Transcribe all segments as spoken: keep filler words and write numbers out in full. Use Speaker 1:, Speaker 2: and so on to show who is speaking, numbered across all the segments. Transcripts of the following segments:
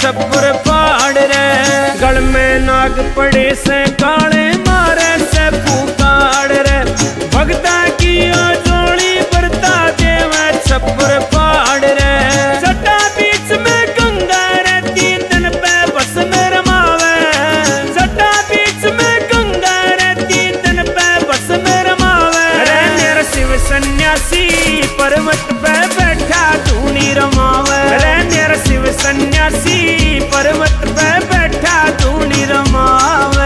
Speaker 1: छप्पर फाड़ रे। गल में नाग पड़े से काले मारे से फूकाड़ रे। भगता की जोड़ी बरता देवे छप्पर फाड़ रे। जटा बीच में गंगा रहती तन पे बस में रमावे। जटा बीच में गंगा रहती तन पे बस में रमावे। रे मेरा शिव सन्यासी पर्वत पे बैठा धूनी रमावे। रे मेरा शिव सन्यासी पर्वत पे बैठा धूनी रमावे।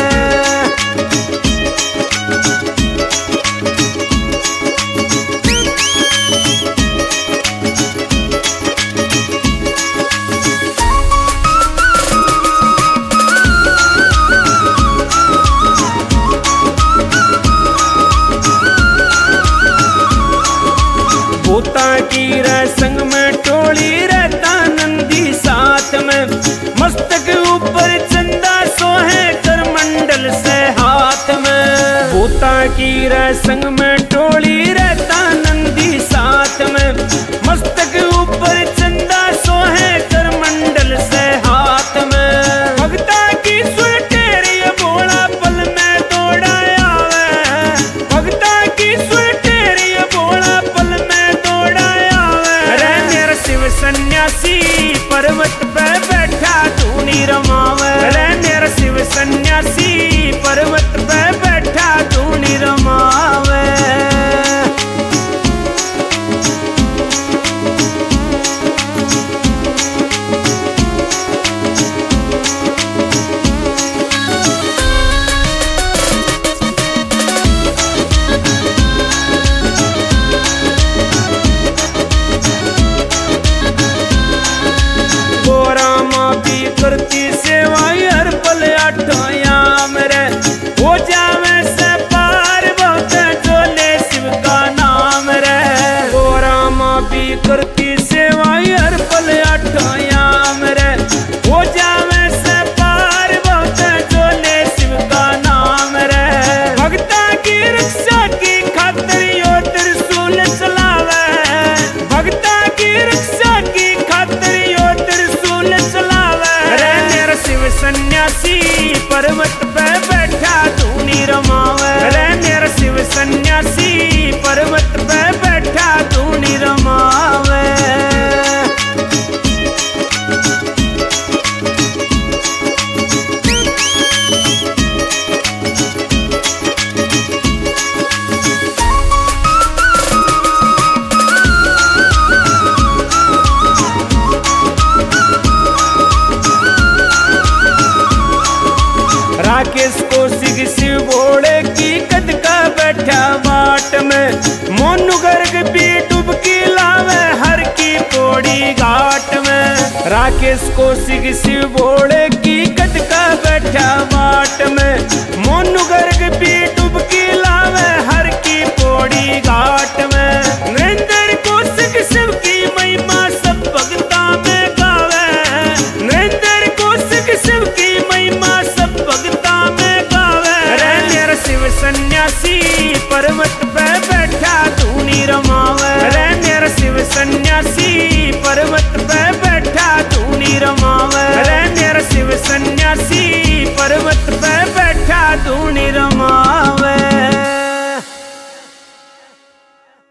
Speaker 1: भूता की रे संग में टोली रहता नंदी साथ में। मस्तक ऊपर चंदा सोहे कर मंडल से हाथ में। भूता की रे संग में टोली रहता नंदी साथ में। मस्तक ऊपर चंदा सोहे कर मंडल से हाथ में। भगता की सुर टेरी बोला पल में दौड़ा आवे। भगता की सुर टेरी बोला पल में दौड़ा आवे। रे मेरा शिव सन्यासी पर्वत पे बैठा धूनी रमावे। रे मेरा शिव सन्यासी पर्वत पे बैठा धूनी रमावे। करती सेवाई हर पल आठोयाम रे। हो जावे से पार बहुत जोले शिव का नाम रे। गोरा माँ भी करती सेवाई हर पल आठोयाम रे। हो जावे से पार बहुत जोले शिव का नाम रे। भगता की रक्षा की खातिर यो त्रिशूल चलावे। भगता की रक्षा की खातिर यो त्रिशूल चलावे। शिव सन्यासी पर्वत पे बैठा धूनी रमावे। रे मेरा शिव सन्यासी पर्वत पे बैठा धूनी रमावे। राकेश कौशिक शिव भोले की कद का बैठा बाट में। मोनू गर्ग भी डुबकी लावे हर की पौड़ी घाट में। राकेश कौशिक शिव भोले की कद का बैठा बाट में। मोनू गर्ग भी डुबकी लावे हर की पौड़ी घाट में।